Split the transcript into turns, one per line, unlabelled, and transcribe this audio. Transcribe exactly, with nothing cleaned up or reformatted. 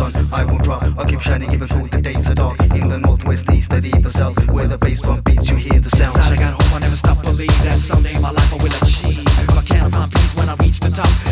sun, I won't drop. I'll keep shining even through the days are dark. In the northwest, east, and even south, where the bass drum beats, you hear the sound.
Inside I got hope, I never stop, believe that someday in my life I will achieve. But can I find peace when I reach the top?